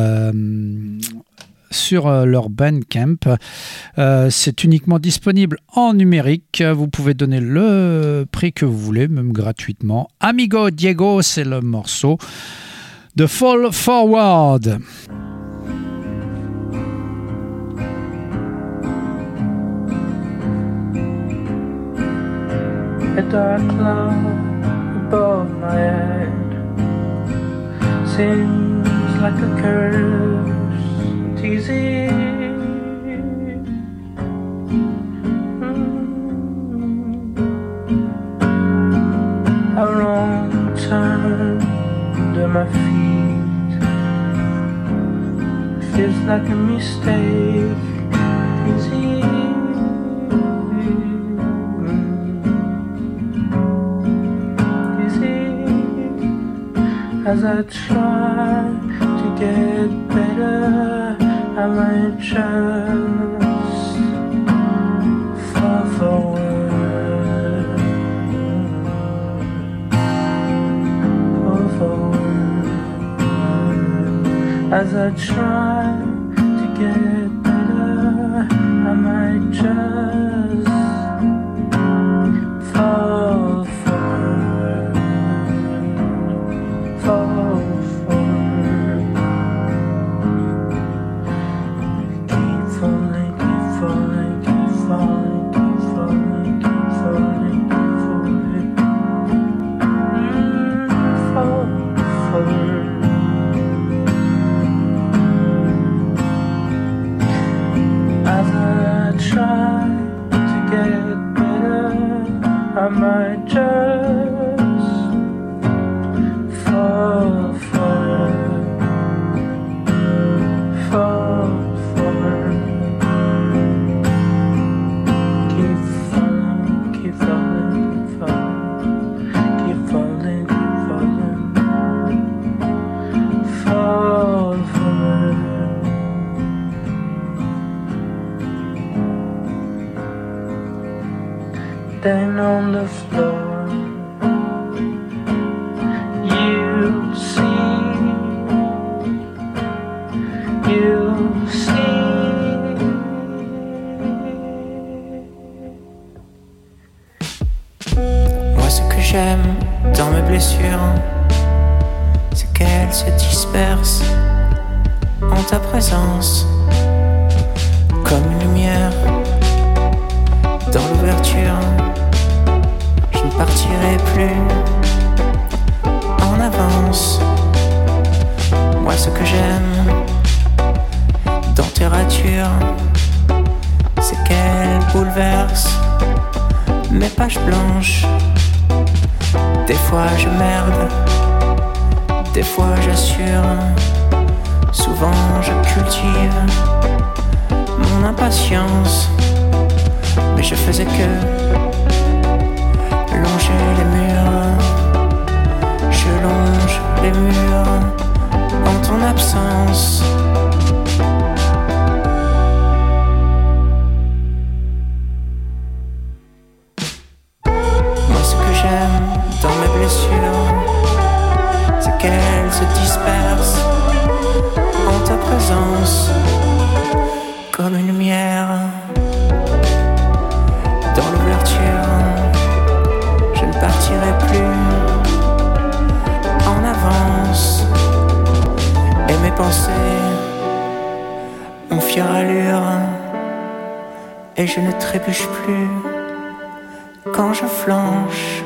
sur leur Bandcamp. C'est uniquement disponible en numérique. Vous pouvez donner le prix que vous voulez, même gratuitement. Amigo Diego, c'est le morceau de Fall Forward. A dark cloud above my head seems like a curse, teasing. A wrong turn under my feet feels like a mistake, easy. As I try to get better, I might just fall forward, fall forward. As I try to get better, I might just fall forward. I might just fall forward, fall forward. Keep falling, keep falling, keep falling, keep falling, keep falling, fall forward. Then on the floor you'll see Moi ce que j'aime dans mes blessures, c'est qu'elles se dispersent en ta présence, comme une lumière dans l'ouverture. Je ne partirai plus en avance. Moi ce que j'aime dans tes ratures, c'est qu'elles bouleversent les pages blanches. Des fois je merde, des fois j'assure. Souvent je cultive mon impatience, mais je faisais que longer les murs. Je longe les murs en ton absence. Moi ce que j'aime dans mes blessures, c'est qu'elles se dispersent en ta présence, comme une lumière dans l'ouverture. Je ne partirai plus en avance, et mes pensées ont fière allure, et je ne trébuche plus quand je flanche.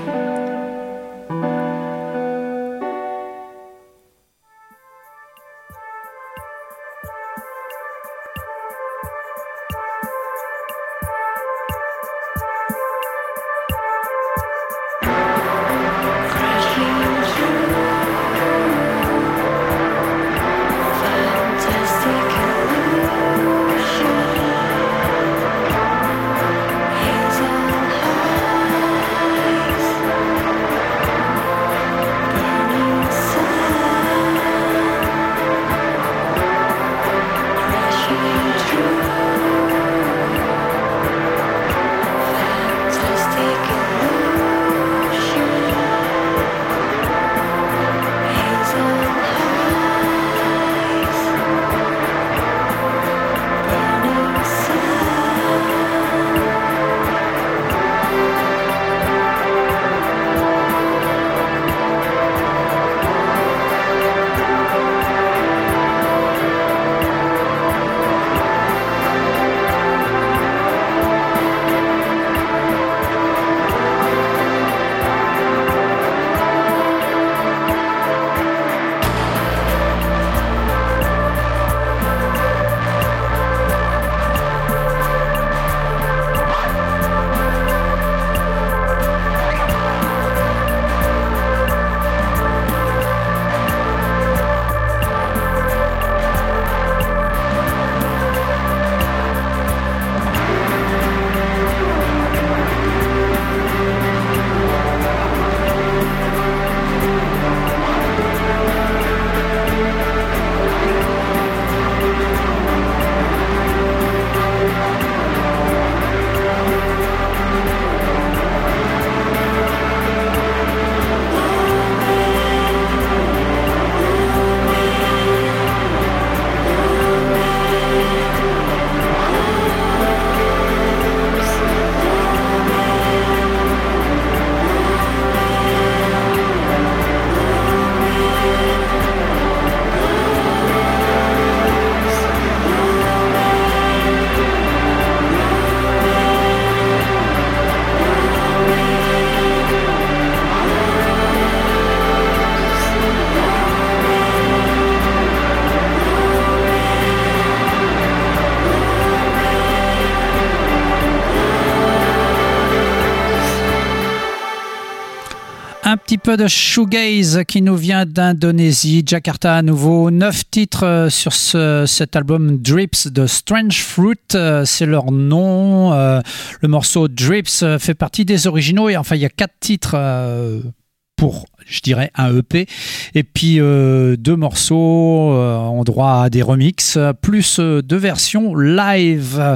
Un petit peu de shoegaze qui nous vient d'Indonésie, Jakarta à nouveau. 9 titres sur cet album Drips de Strange Fruit, c'est leur nom. Le morceau Drips fait partie des originaux et enfin il y a 4 titres pour, je dirais, un EP. Et puis 2 morceaux ont droit à des remixes, plus 2 versions live.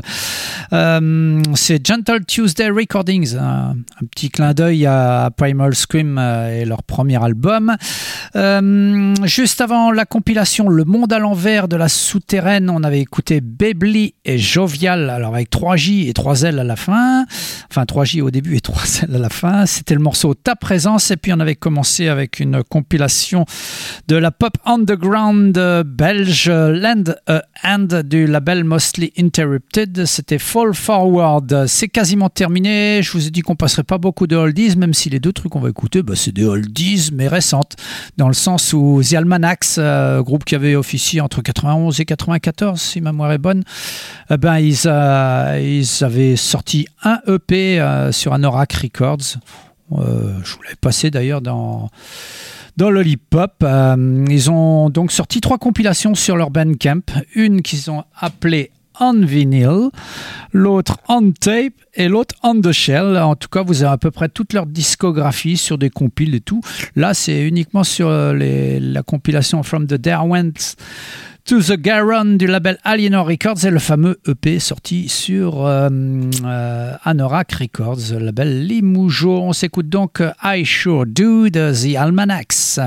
C'est Gentle Tuesday Recordings, un petit clin d'œil à Primal Scream et leur premier album. Juste avant la compilation Le Monde à l'envers de la Souterraine, on avait écouté Bebly et Jovial, alors avec 3J et 3L à la fin, enfin 3J au début et 3L à la fin. C'était le morceau Ta Présence, et puis on avait commencé avec une compilation de la pop underground belge Land a Hand du label Mostly Interrupted. C'était Fall Forward. C'est quasiment terminé. Je vous ai dit qu'on passerait pas beaucoup de oldies, même si les deux trucs qu'on va écouter, c'est des oldies, mais récentes. Dans le sens où The Almanacs, groupe qui avait officié entre 91 et 94, si ma mémoire est bonne, ils avaient sorti un EP sur Anorak Records. Je vous l'avais passé d'ailleurs dans Lollipop. Ils ont donc sorti 3 compilations sur leur Bandcamp. Une qu'ils ont appelée On Vinyl, l'autre On Tape et l'autre On The Shell. En tout cas, vous avez à peu près toute leur discographie sur des compiles et tout. Là, c'est uniquement sur la compilation From the Derwents to the Garon du label Alienor Records et le fameux EP sorti sur Anorak Records, le label Limoujo. On s'écoute donc I Sure Do de The Almanacs.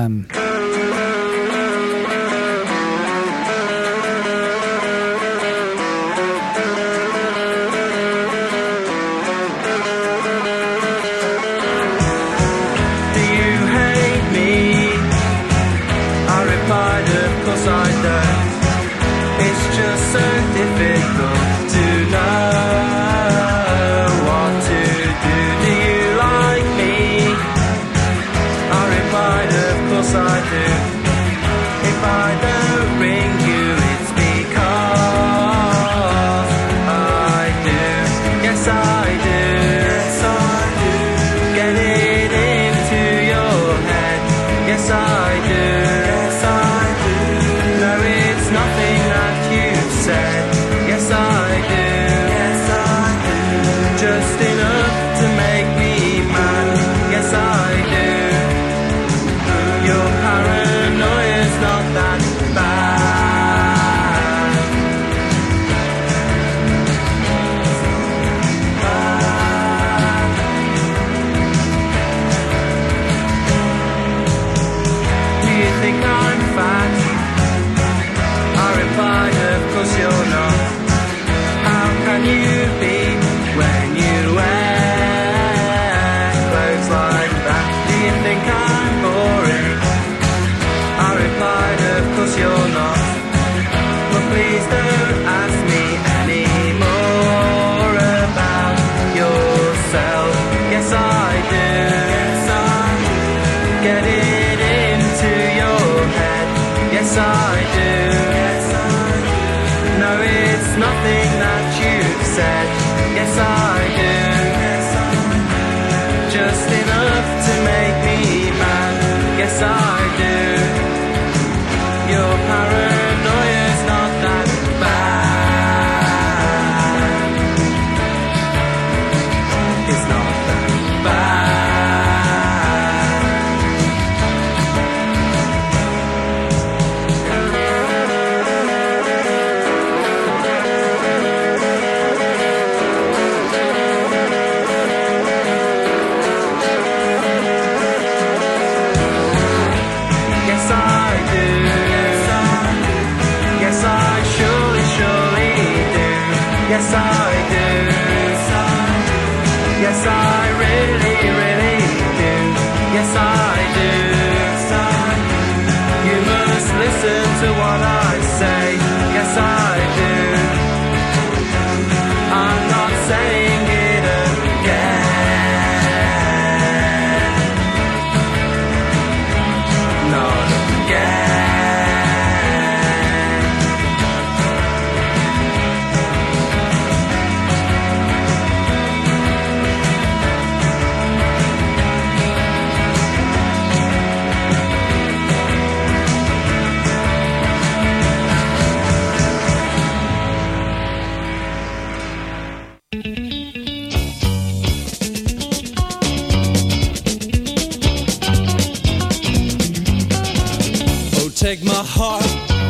Take my heart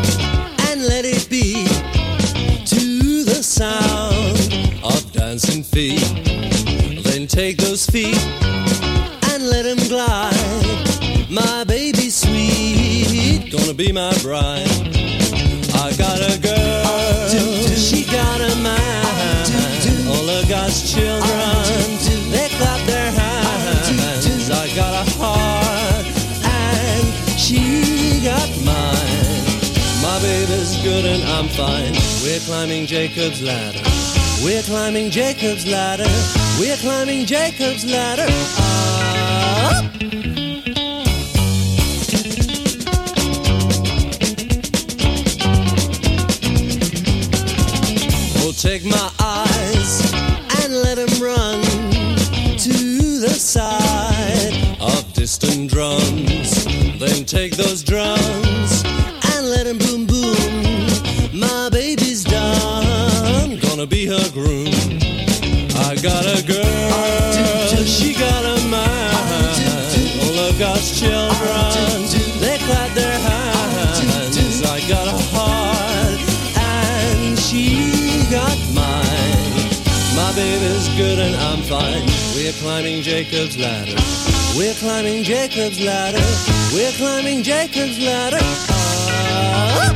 and let it beat to the sound of dancing feet. Then take those feet and let them glide. My baby sweet, gonna be my bride. I got a girl, she got a man. All of God's children, they clap their hands. I got a heart and she got mine. My baby's good and I'm fine. We're climbing Jacob's ladder. We're climbing Jacob's ladder. We're climbing Jacob's ladder. Up. Oh, take my eyes and let them run to the side of distant drums. Then take those drums and let them boom boom. My baby's done, gonna be her groom. I got a girl, she got a man. All of God's children, they clap their hands. I got a heart and she got mine. My baby's good and I'm fine. We're climbing Jacob's ladder. We're climbing Jacob's ladder. We're climbing Jacob's ladder. Up.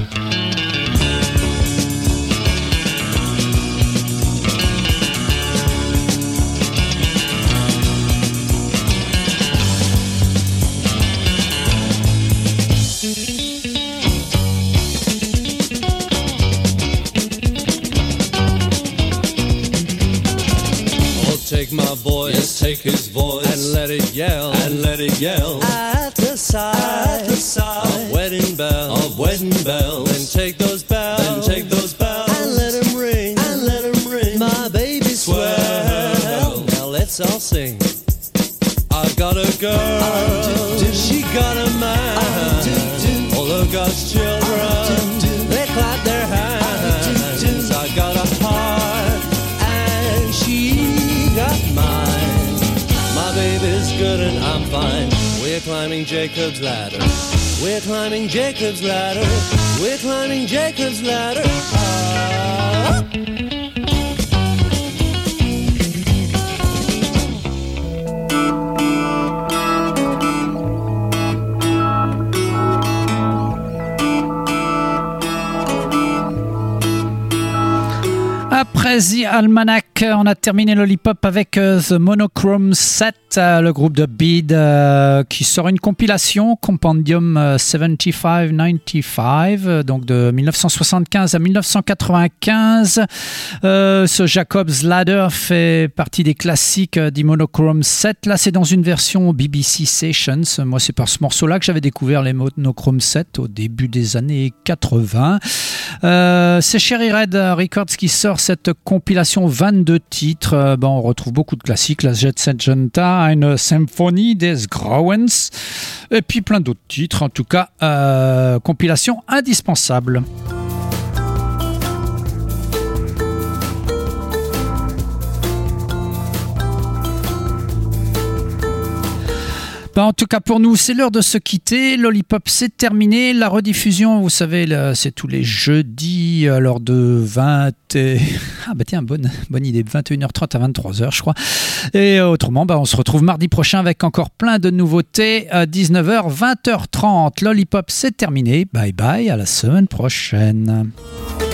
Take my voice, yes, take his voice, and let it yell, at the side of wedding bells, Then take those bells, and let them ring, My baby swell. Now let's all sing. I've got a girl, she got a man. All of God's children, they clap their hands. I got a heart, and she got mine. My baby's good and I'm fine. We're climbing Jacob's ladder. We're climbing Jacob's ladder. We're climbing Jacob's ladder. Up. Après The Almanac, on a terminé Lollipop avec The Monochrome Set, le groupe de Bede qui sort une compilation, Compendium 75-95, donc de 1975 à 1995. Ce Jacob's Ladder fait partie des classiques du Monochrome Set. Là, c'est dans une version BBC Sessions. Moi, c'est par ce morceau-là que j'avais découvert les Monochrome Set au début des années 80. C'est Cherry Red Records qui sort cette compilation 22 titres. On retrouve beaucoup de classiques, la Jet Set Junta, une Symphonie des Grauens et puis plein d'autres titres. En tout cas, compilation indispensable. En tout cas pour nous, c'est l'heure de se quitter. Lollipop, c'est terminé. La rediffusion, vous savez, c'est tous les jeudis lors de 20... Ah bah tiens, bonne idée, 21h30 à 23h je crois. Et autrement, on se retrouve mardi prochain avec encore plein de nouveautés. 19h, 20h30. Lollipop, c'est terminé. Bye bye, à la semaine prochaine.